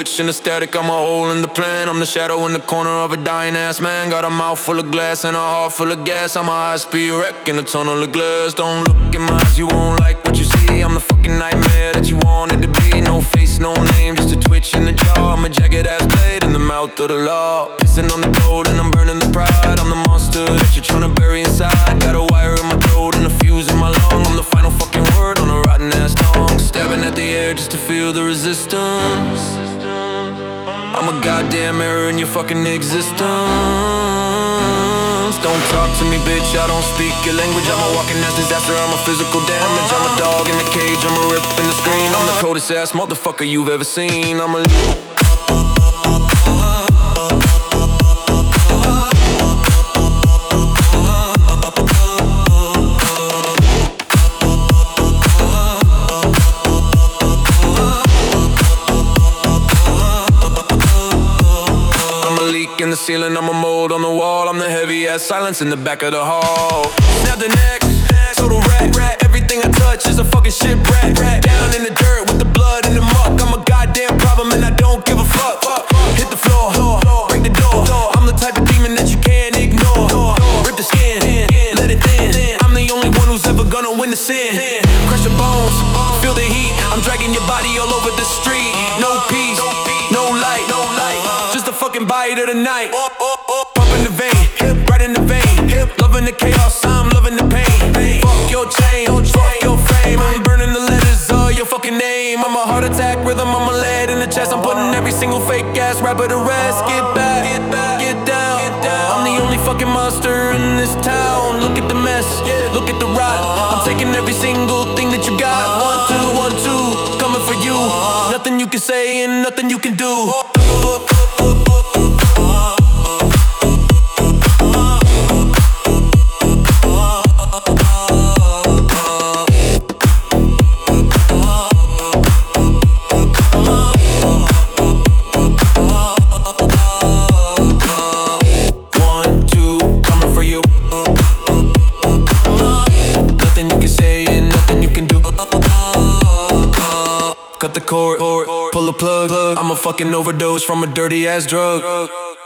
switch in the static, I'm a hole in the plan. I'm the shadow in the corner of a dying ass man. Got a mouth full of glass and a heart full of gas. I'm a high-speed wreck in a tunnel of glass. Don't look in my eyes, you won't like what you see. I'm the fucking nightmare that you wanted to be. No face, no name, just a twitch in the jaw. I'm a jagged-ass blade in the mouth of the law. Pissing on the code and I'm burning the pride. I'm the monster that you're trying to bury inside. Got a wire in my throat and a fuse in my lung. I'm the final fucking word on a rotten-ass tongue. Stabbing at the air just to feel the resistance. I'm a goddamn error in your fucking existence. Don't talk to me, bitch, I don't speak your language. I'm a walking ass disaster, I'm a physical damage. I'm a dog in the cage, I'm a rip in the screen. I'm the coldest ass motherfucker you've ever seen. I'm a in the ceiling, I'm a mold on the wall. I'm the heavy ass silence in the back of the hall. Snap the neck, total rat. Everything I touch is a fucking shipwreck. Down in the dirt with the blood and the muck. I'm a goddamn problem and I don't give a fuck. Hit the floor, break the door. I'm the type of demon that you can't ignore. Rip the skin, let it thin. I'm the only one who's ever gonna win the sin. Crush your bones, feel the heat. I'm dragging your body all over the street. No peace, no light. Just a fucking bite of the night. Pump in the vein, right in the vein. Loving the chaos, I'm loving the pain. Fuck your chain, fuck your fame. I'm burning the letters of your fucking name. I'm a heart attack rhythm, I'm a lead in the chest. I'm putting every single fake ass rapper to rest. Get back, get down. I'm the only fucking monster in this town. Look at the mess, look at the rot. I'm taking every single thing that you got. 1, 2, coming for you. Nothing you can say and nothing you can do. Cut the cord, pull the plug. I'm a fucking overdose from a dirty ass drug.